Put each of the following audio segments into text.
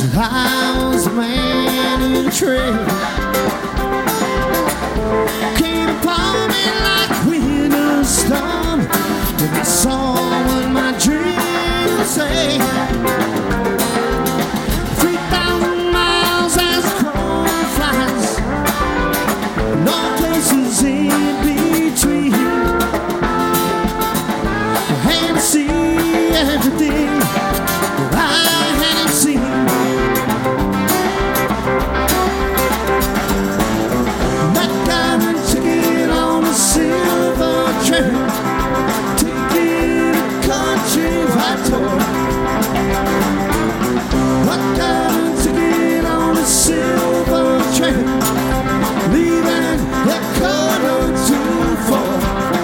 I was a man in a trade. Came upon me like winter storm, and I saw what my dreams say. 3,000 miles as the crow flies, no places in between. I had to see everything that I hadn't seen. That got a ticket on the silver train, taking a country right toward. I got a ticket on the silver train, leaving the quarter to 4.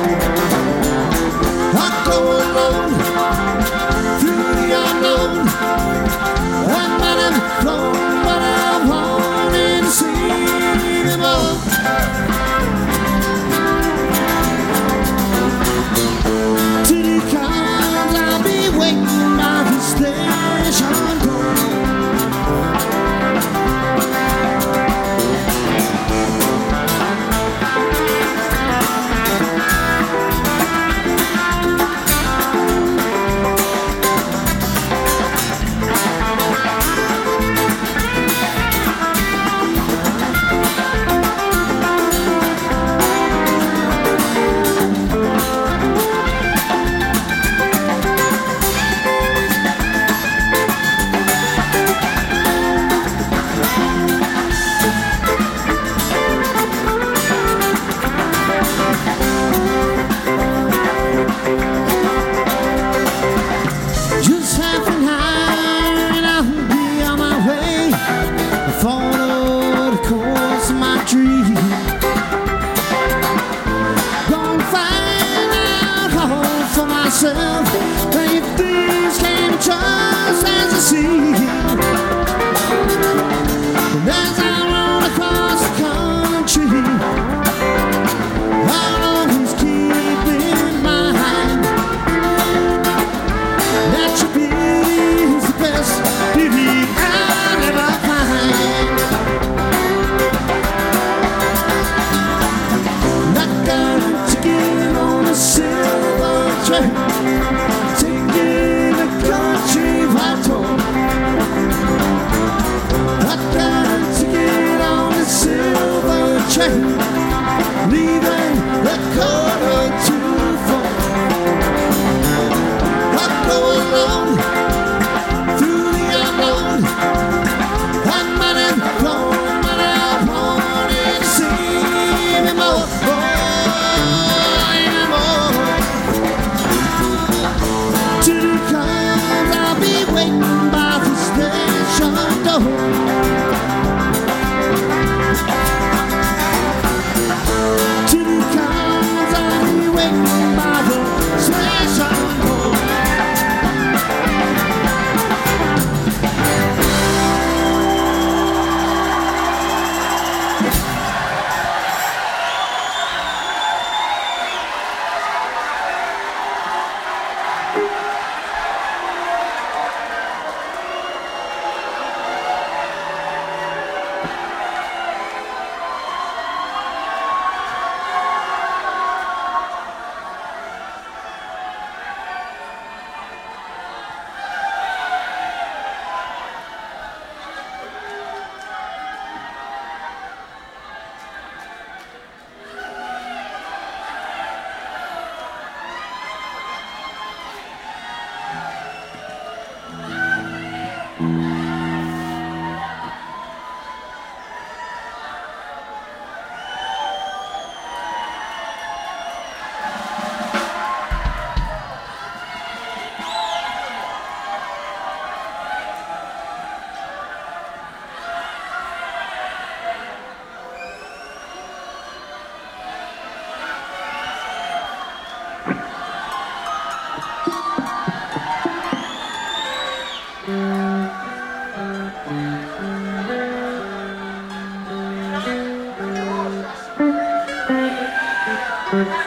I go alone through the unknown. I might have flown, but I wanted to see them all. Till he comes, I'll be waiting by the station door. Just half an hour and I'll be on my way. I follow the course of my dream. Gonna find out all for myself, if things came just as I see. And as I roll across the country, I'll always keep in mind that your beauty is the best beauty I'll ever find. I got a ticket on a silver train, taking a country right toward. I got a ticket on a silver train, leaving the quarter to 4. I go alone through the unknown. I might have flown, but I wanted to see me more, till he comes, I'll be waiting by the station door. Till he comes, I'll be waiting by the station door. Thank you.